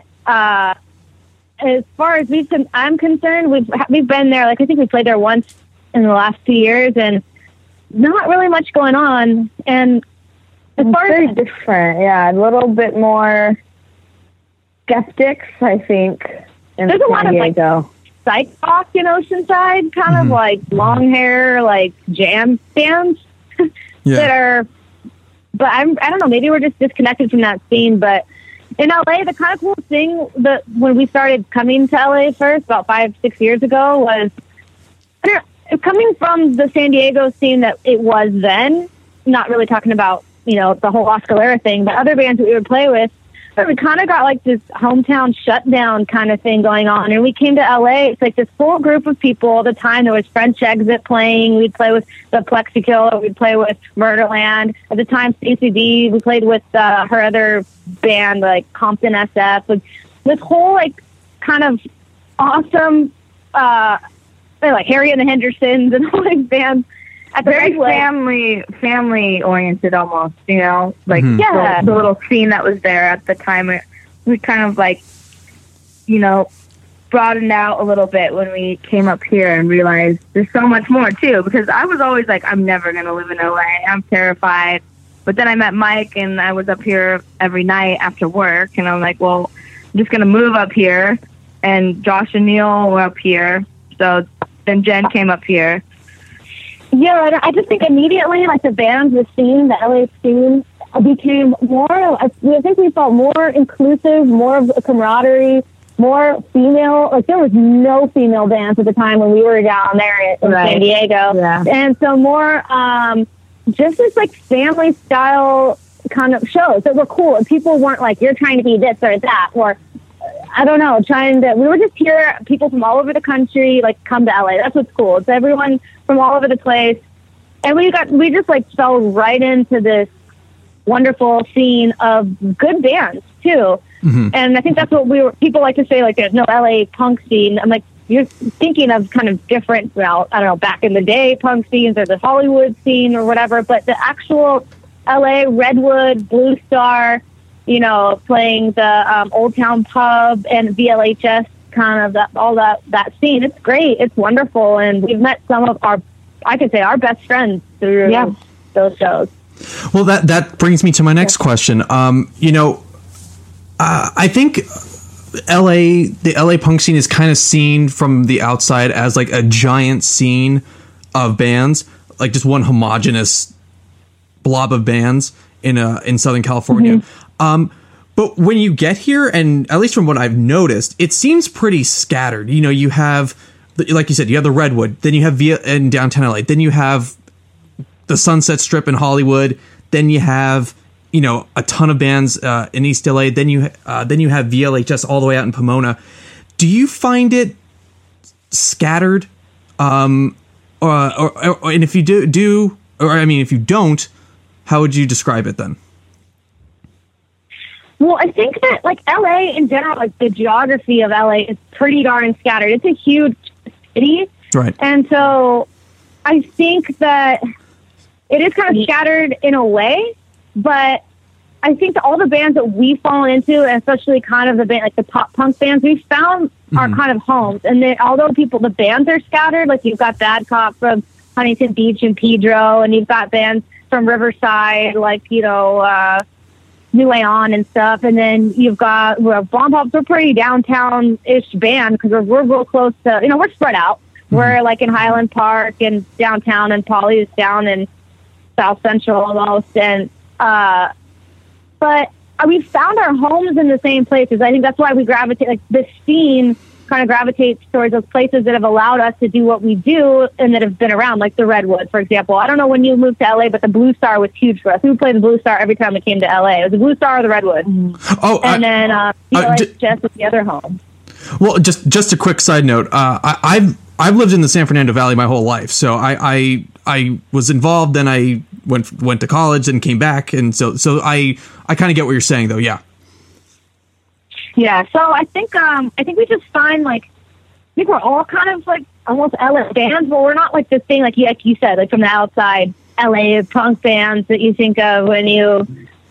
as far as I'm concerned, we've been there. Like I think we played there once in the last 2 years, and not really much going on. And as far very as different, yeah, a little bit more skeptics, I think. There's a lot of like psych rock in Oceanside, kind of like long hair, like jam bands that are. But I don't know. Maybe we're just disconnected from that scene. But in LA, the kind of cool thing that when we started coming to LA first, about 5-6 years ago, was coming from the San Diego scene that it was then. Not really talking about the whole La Scalera thing, but other bands that we would play with. But we kind of got like this hometown shutdown kind of thing going on. And we came to LA. It's like this full group of people all the time. There was French Exit playing. We'd play with the Plexikiller. We'd play with Murderland. At the time, Stacey D. We played with her other band, like Compton SF. Like, this whole like kind of awesome, like Harry and the Hendersons and all these bands. Very family oriented almost, like Yeah. the little scene that was there at the time. We kind of like, broadened out a little bit when we came up here and realized there's so much more too, because I was always like, I'm never going to live in LA. I'm terrified. But then I met Mike and I was up here every night after work, and I'm like, well, I'm just going to move up here. And Josh and Neil were up here. So then Jen came up here. Yeah, I just think immediately, like the bands, the scene, the LA scene became more, I think we felt more inclusive, more of a camaraderie, more female. Like there was no female bands at the time when we were down there in San Diego. Yeah. And so more just this like family style kind of shows that were cool. And people weren't like, you're trying to be this or that, or I don't know, we were just here, people from all over the country, like come to LA. That's what's cool. It's everyone from all over the place. And we just like fell right into this wonderful scene of good bands too. Mm-hmm. And I think that's what people like to say, like there's no LA punk scene. I'm like, you're thinking of kind of different, well, I don't know, back in the day punk scenes or the Hollywood scene or whatever, but the actual LA, Redwood, Blue Star, playing the Old Town Pub and VLHS, kind of that scene. It's great. It's wonderful. And we've met some of our best friends through those shows. Well, that brings me to my next question. I think the LA punk scene is kind of seen from the outside as like a giant scene of bands, like just one homogenous blob of bands in Southern California. Mm-hmm. But when you get here, and at least from what I've noticed, it seems pretty scattered. You have, like you said, you have the Redwood, then you have in downtown LA, then you have the Sunset Strip in Hollywood, then you have, a ton of bands in East LA, then you have VLHS all the way out in Pomona. Do you find it scattered? And if you do, if you don't, how would you describe it then? Well, I think that like LA in general, like the geography of LA is pretty darn scattered. It's a huge city. Right. And so I think that it is kind of scattered in a way, but I think that all the bands that we've fallen into, and especially kind of the band, like the pop punk bands, we've found our kind of homes. And although the bands are scattered, like you've got Bad Cop from Huntington Beach and Pedro, and you've got bands from Riverside, like, New Way On and stuff. And then you've got, well, Bomb Pops are pretty downtown-ish band because we're real close to, we're spread out. We're like in Highland Park and downtown, and Polly's down in South Central almost. And, but we found our homes in the same places. I think that's why we gravitate, like this scene kind of gravitates towards those places that have allowed us to do what we do and that have been around, like the Redwood, for example. I don't know when you moved to LA, but the Blue Star was huge for us. We would play the Blue Star every time we came to LA. It was the Blue Star or the Redwood. Oh, and then just with the other home. Well, just a quick side note. I've lived in the San Fernando Valley my whole life, so I was involved. Then I went to college and came back, and so I kind of get what you're saying, though. Yeah. Yeah, so I think we just find, like, I think we're all kind of like almost LA bands, but we're not like this thing, like you said, like from the outside LA punk bands that you think of when are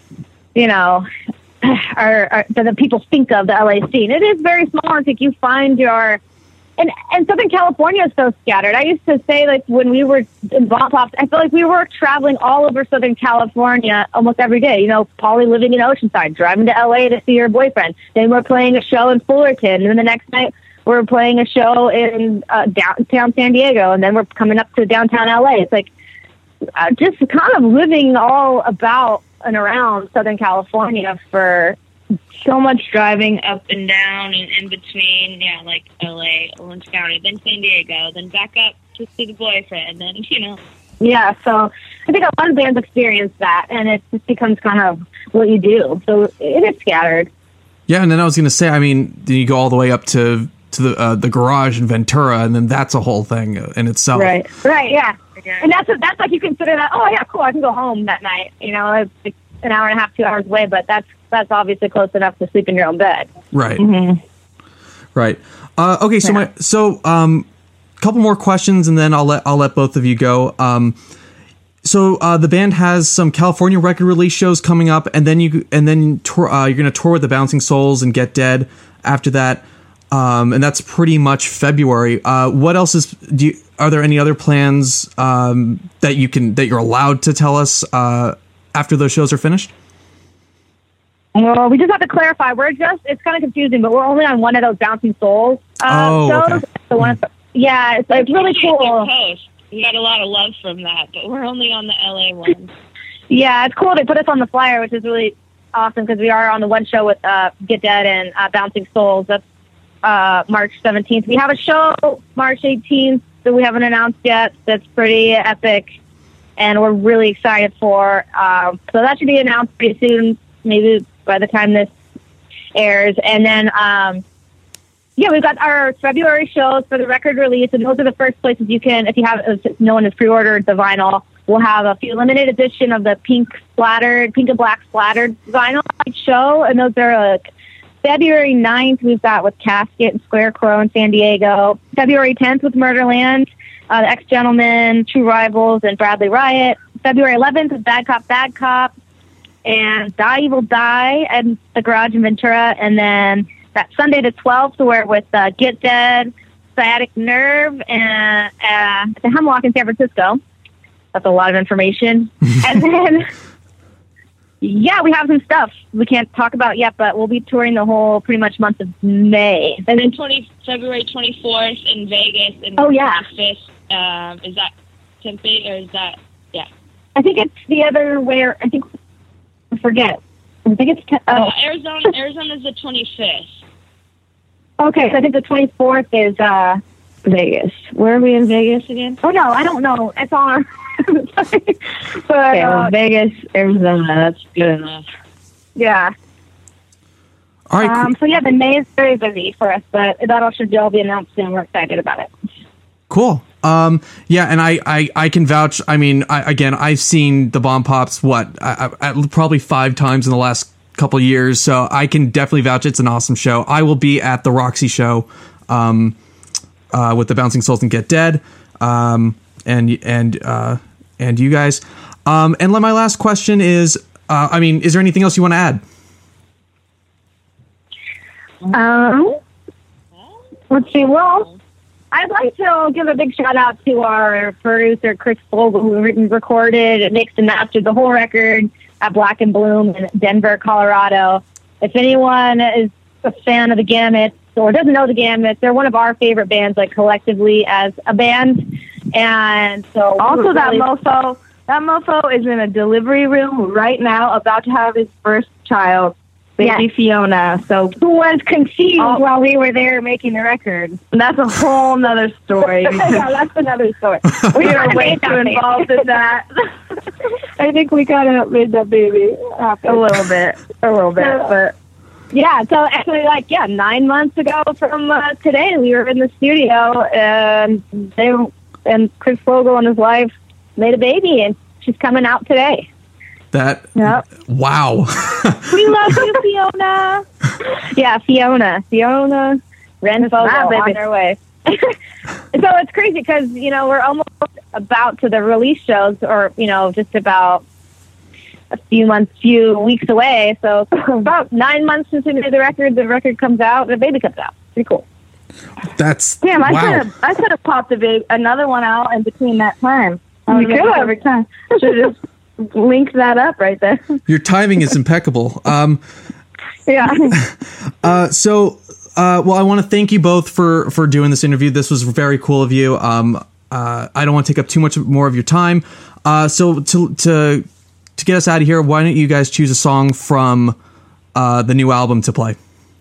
that the people think of the LA scene. It is very small. I think you find and Southern California is so scattered. I used to say, like, when we were in Bomb Pops, I feel like we were traveling all over Southern California almost every day. Polly living in Oceanside, driving to LA to see her boyfriend. Then we're playing a show in Fullerton. And then the next night we're playing a show in downtown San Diego. And then we're coming up to downtown LA. It's like just kind of living all about and around Southern California for so much driving up and down and in between, like LA, Orange County, then San Diego, then back up to see the boyfriend, then, Yeah, so I think a lot of bands experience that, and it just becomes kind of what you do. So it is scattered. Yeah, and then I was going to say, then you go all the way up to the garage in Ventura, and then that's a whole thing in itself. Right, yeah. And that's like you consider that, oh, yeah, cool, I can go home that night. It's an hour and a half, 2 hours away, but that's obviously close enough to sleep in your own bed. Right. Mm-hmm. Right. Okay. So couple more questions, and then I'll let both of you go. So the band has some California record release shows coming up, and then you're going to tour with the Bouncing Souls and Get Dead after that. And that's pretty much February. What else are there any other plans that you're allowed to tell us after those shows are finished? Well, we just have to clarify. It's kind of confusing, but we're only on one of those Bouncing Souls shows. Okay. The one, it's really cool. We got a lot of love from that, but we're only on the LA one. Yeah, it's cool. They put us on the flyer, which is really awesome because we are on the one show with Get Dead and Bouncing Souls. That's March 17th. We have a show March 18th that we haven't announced yet. That's pretty epic, and we're really excited for. So that should be announced pretty soon, maybe by the time this airs. And then, we've got our February shows for the record release, and those are the first places you can, if no one has pre-ordered the vinyl, we'll have a few limited edition of the pink and black splattered vinyl show, and those are February 9th, we've got with Casket and Scarecrow in San Diego. February 10th with Murderland, the Ex-Gentlemen, True Rivals, and Bradley Riot. February 11th with Bad Cop, and Die Evil Die and the Garage in Ventura. And then that Sunday the 12th, we're with Get Dead, Sciatic Nerve, and the Hemlock in San Francisco. That's a lot of information. And then, we have some stuff we can't talk about yet, but we'll be touring the whole pretty much month of May. And then February 24th in Vegas. And 25th, is that Tempe, or is that, I think it's the other way. I forget. I think it's Arizona's the 25th. Okay, so I think the 24th is Vegas. Where are we in Vegas again? Oh no, I don't know. It's on our Vegas, Arizona. That's good enough. Yeah. All right. So the May is very busy for us, but that should all be announced soon. We're excited about it. Cool. And I can vouch. I've seen the Bomb Pops probably 5 times in the last couple of years, so I can definitely vouch it's an awesome show. I will be at the Roxy show with the Bouncing Souls and Get Dead, and you guys. And my last question is, is there anything else you want to add? Let's see. Well, I'd like to give a big shout out to our producer, Chris Fogle, who recorded, mixed and mastered the whole record. at Black and Bloom in Denver, Colorado. If anyone is a fan of the Gamut or doesn't know the Gamut, they're one of our favorite bands, like collectively as a band. And so also that mofo is in a delivery room right now, about to have his first child, baby Fiona. So who was conceived while we were there making the record. That's a whole nother story. Yeah, that's another story. We were way too involved in that. I think we kind of made that baby happen. A little bit, but yeah. So actually, 9 months ago from today, we were in the studio, and Chris Vogel and his wife made a baby, and she's coming out today. Wow. We love you, Fiona. Yeah, Fiona Wren Vogel on their way. So it's crazy because, we're almost about to the release shows, or, just about a few weeks away. So about 9 months since we made the record comes out, the baby comes out. Pretty cool. That's damn. wow. I could have popped another one out in between that time. You could have every time. Should have just linked that up right there. Your timing is impeccable. Yeah. Well, I want to thank you both for doing this interview. This was very cool of you. I don't want to take up too much more of your time. So to get us out of here, why don't you guys choose a song from the new album to play?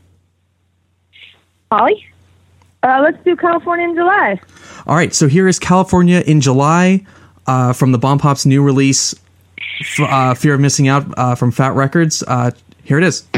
Holly? Let's do California in July. All right. So here is California in July from the Bomb Pop's new release, Fear of Missing Out from Fat Records. Here it is.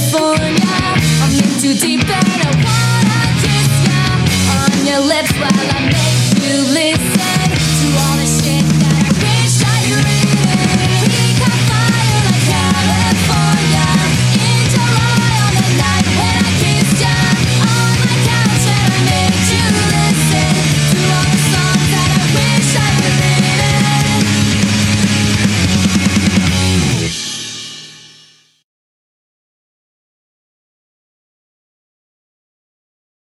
Deep and I wanna kiss ya on your lips while